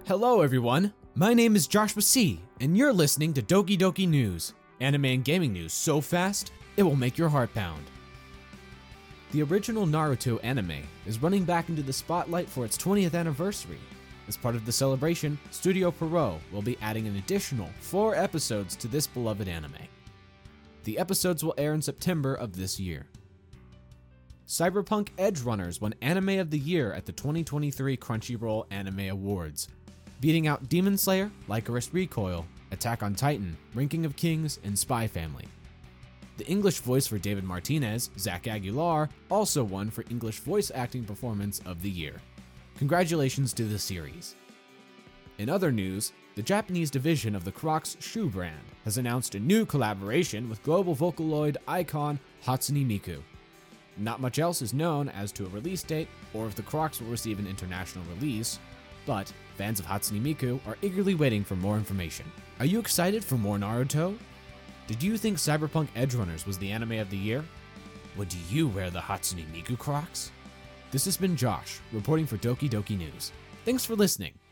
Hello everyone, my name is Joshua C, and you're listening to Doki Doki News, anime and gaming news so fast, it will make your heart pound. The original Naruto anime is running back into the spotlight for its 20th anniversary. As part of the celebration, Studio Pierrot will be adding an additional 4 episodes to this beloved anime. The episodes will air in September of this year. Cyberpunk Edgerunners won Anime of the Year at the 2023 Crunchyroll Anime Awards, beating out Demon Slayer, Lycoris Recoil, Attack on Titan, Ranking of Kings, and Spy Family. The English voice for David Martinez, Zach Aguilar, also won for English Voice Acting Performance of the Year. Congratulations to the series. In other news, the Japanese division of the Crocs shoe brand has announced a new collaboration with global Vocaloid icon Hatsune Miku. Not much else is known as to a release date or if the Crocs will receive an international release, but fans of Hatsune Miku are eagerly waiting for more information. Are you excited for more Naruto? Did you think Cyberpunk Edgerunners was the anime of the year? Would you wear the Hatsune Miku Crocs? This has been Josh, reporting for Doki Doki News. Thanks for listening.